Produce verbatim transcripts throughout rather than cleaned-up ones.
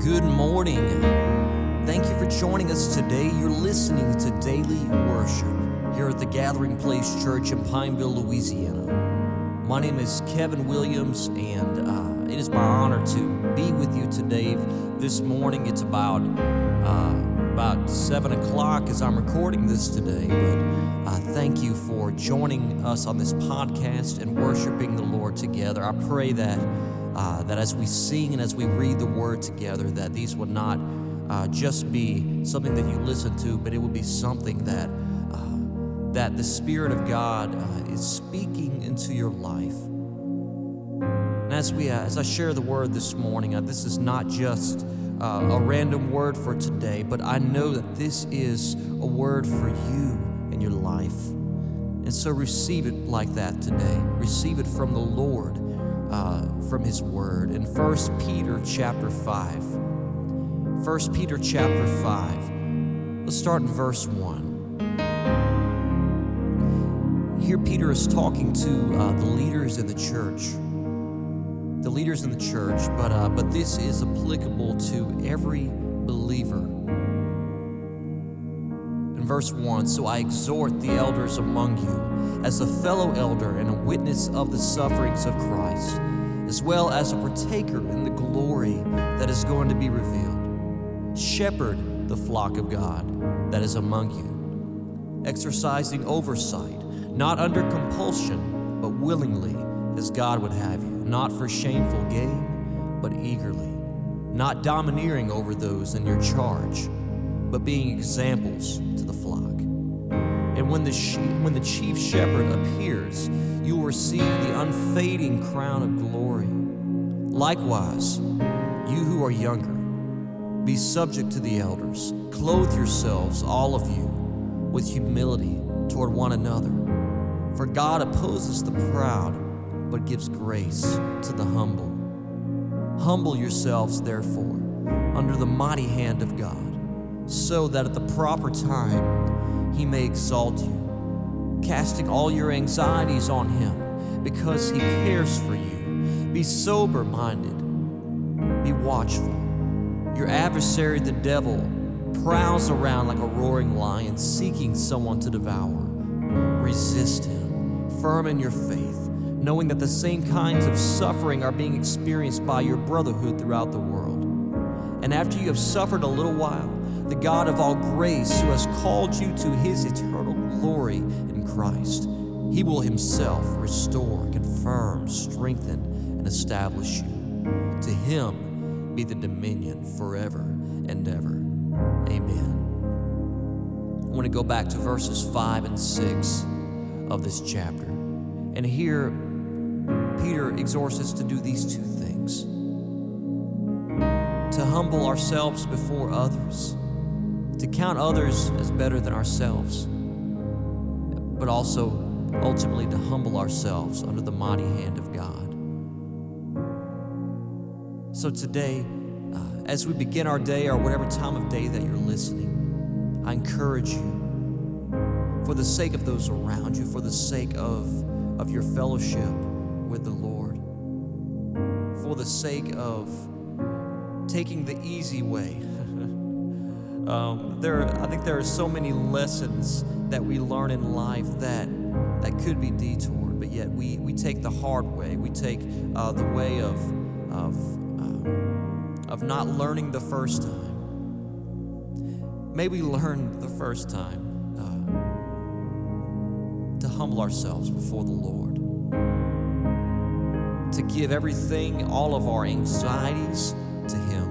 Good morning. Thank you for joining us today. You're listening to Daily Worship here at the Gathering Place Church in Pineville, Louisiana. My name is Kevin Williams, and uh, it is my honor to be with you today. This morning, it's about uh, about seven o'clock as I'm recording this today, but uh, thank you for joining us on this podcast and worshiping the Lord together. I pray that Uh, that as we sing and as we read the Word together, that these would not uh, just be something that you listen to, but it would be something that uh, that the Spirit of God uh, is speaking into your life. And as we uh, as I share the Word this morning, uh, this is not just uh, a random word for today, but I know that this is a word for you in your life. And so receive it like that today. Receive it from the Lord. Uh, from His Word in First Peter chapter five. First Peter chapter five. Let's start in verse one. Here Peter is talking to uh, the leaders in the church. The leaders in the church, but uh, but this is applicable to every believer. In verse one, so I exhort the elders among you, as a fellow elder and a witness of the sufferings of Christ, as well as a partaker in the glory that is going to be revealed. Shepherd the flock of God that is among you, exercising oversight, not under compulsion, but willingly, as God would have you, not for shameful gain, but eagerly, not domineering over those in your charge, but being examples to the flock. And when the sheep, when the chief shepherd appears, you will receive the unfading crown of glory. Likewise, you who are younger, be subject to the elders. Clothe yourselves, all of you, with humility toward one another. For God opposes the proud, but gives grace to the humble. Humble yourselves, therefore, under the mighty hand of God, so that at the proper time He may exalt you, casting all your anxieties on Him, because He cares for you. Be sober-minded, be watchful. Your adversary, the devil, prowls around like a roaring lion, seeking someone to devour. Resist him, firm in your faith, knowing that the same kinds of suffering are being experienced by your brotherhood throughout the world. And after you have suffered a little while, the God of all grace, who has called you to His eternal glory in Christ, He will Himself restore, confirm, strengthen, and establish you. To Him be the dominion forever and ever. Amen. I want to go back to verses five and six of this chapter. And here, Peter exhorts us to do these two things. To humble ourselves before others, to count others as better than ourselves, but also ultimately to humble ourselves under the mighty hand of God. So today, uh, as we begin our day or whatever time of day that you're listening, I encourage you, for the sake of those around you, for the sake of, of your fellowship with the Lord, for the sake of taking the easy way. um, there, I think there are so many lessons that we learn in life that that could be detoured, but yet we, we take the hard way. We take uh, the way of of uh, of not learning the first time. May we learn the first time uh, to humble ourselves before the Lord, to give everything, all of our anxieties, to Him,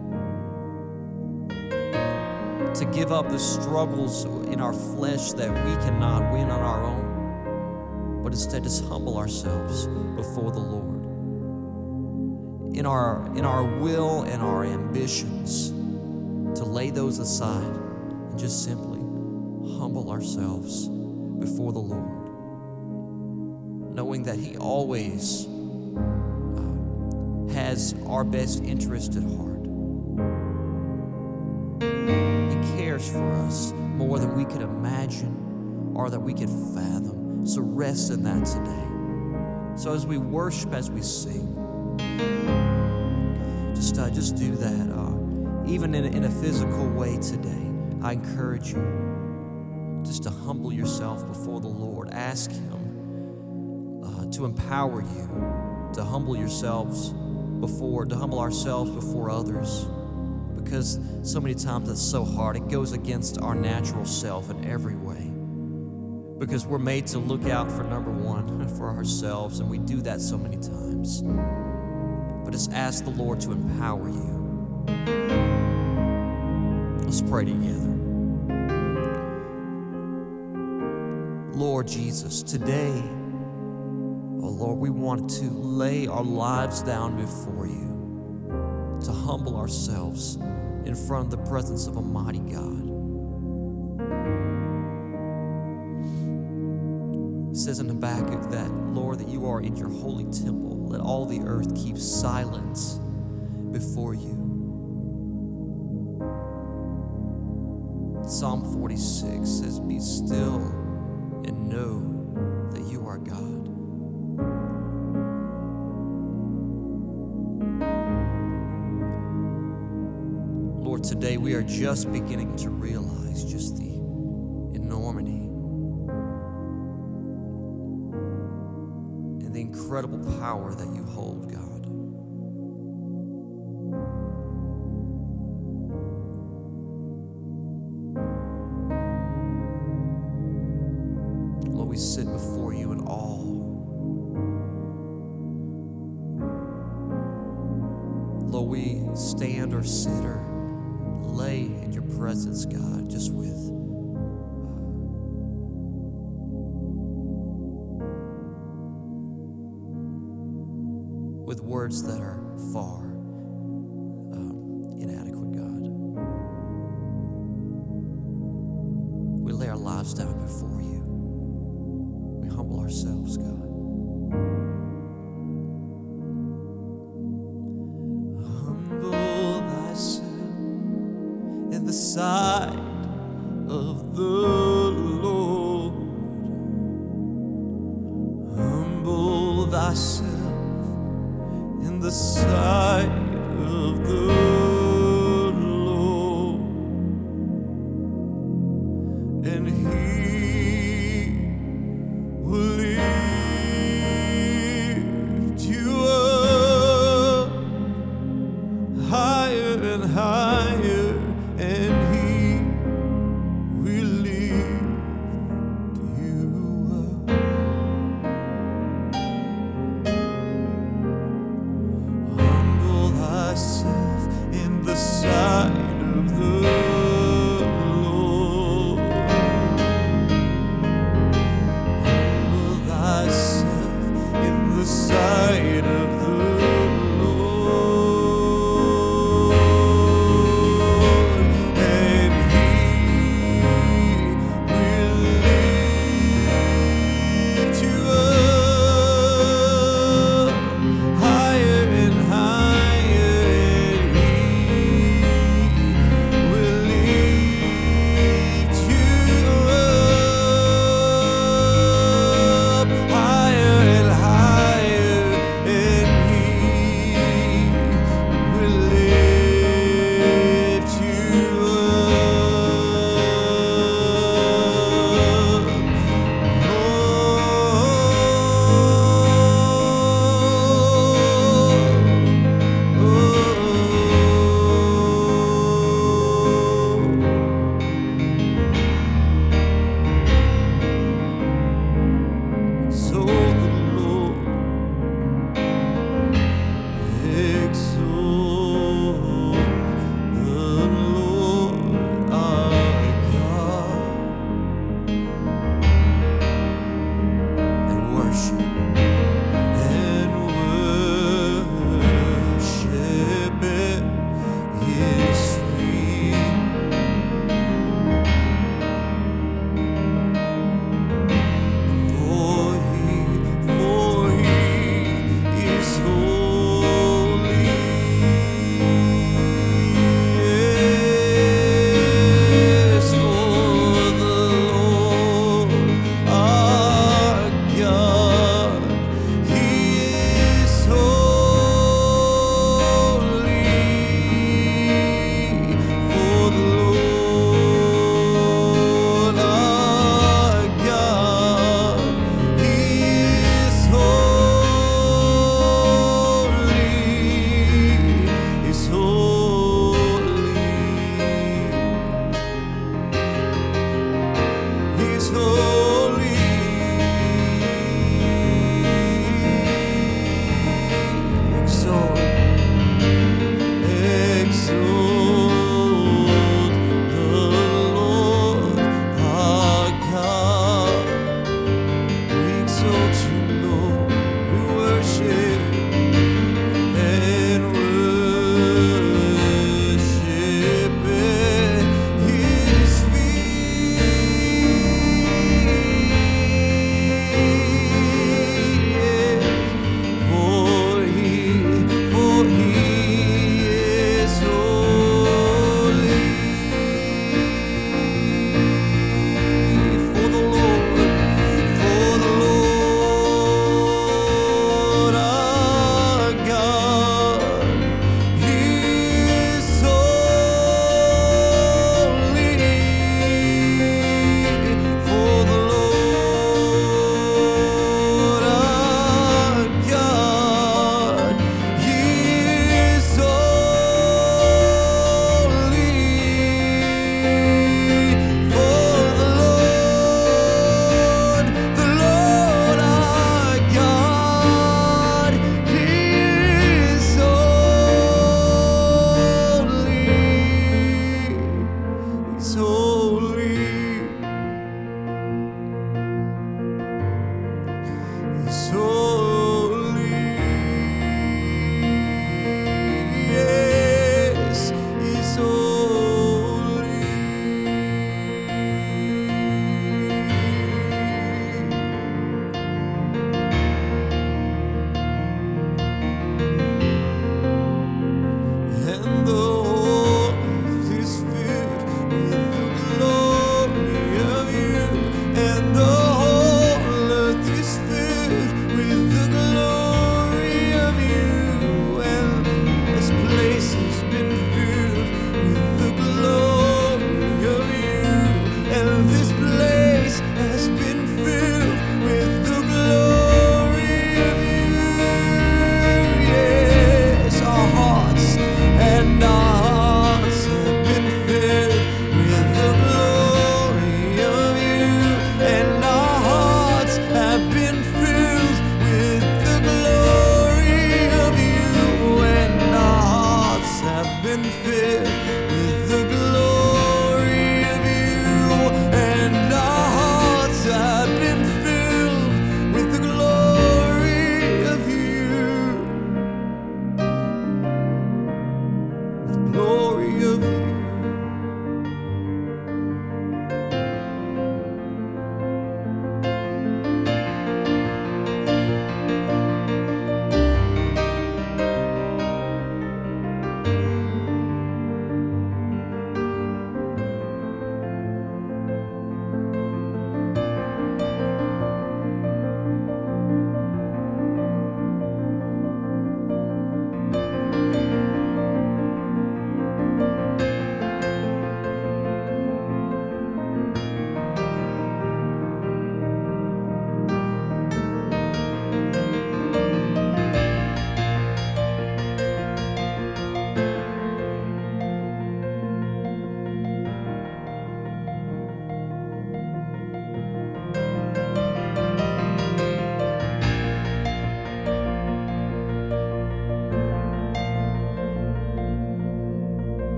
to give up the struggles in our flesh that we cannot win on our own, but instead just humble ourselves before the Lord. In our, in our will and our ambitions, to lay those aside and just simply humble ourselves before the Lord, knowing that He always uh, has our best interest at heart. He cares for us more than we could imagine or that we could fathom. So rest in that today. So as we worship, as we sing, just uh, just do that. Uh, even in, in a physical way today, I encourage you just to humble yourself before the Lord. Ask Him uh, to empower you to humble yourselves before, to humble ourselves before others. Because so many times it's so hard. It goes against our natural self in every way. Because we're made to look out for number one, for ourselves, and we do that so many times. But just ask the Lord to empower you. Let's pray together. Lord Jesus, today, oh Lord, we want to lay our lives down before you, to humble ourselves in front of the presence of a mighty God. It says in Habakkuk that, Lord, that you are in your holy temple. Let all the earth keep silence before you. Psalm forty-six says, be still and know that you are God. Lord, today we are just beginning to realize just the enormity and the incredible power that you hold, God. Lord, we sit before you in awe. Lord, we stand or sit or lay in your presence, God, just with with words that are far um, inadequate, God. We lay our lives down before you. We humble ourselves, God. Humble thyself in the sight of the Lord. Humble thyself in the sight of the Lord, and He will lift you up higher and higher, and He will lift you up. Humble thyself in the sight of the Lord. Humble thyself in the sight of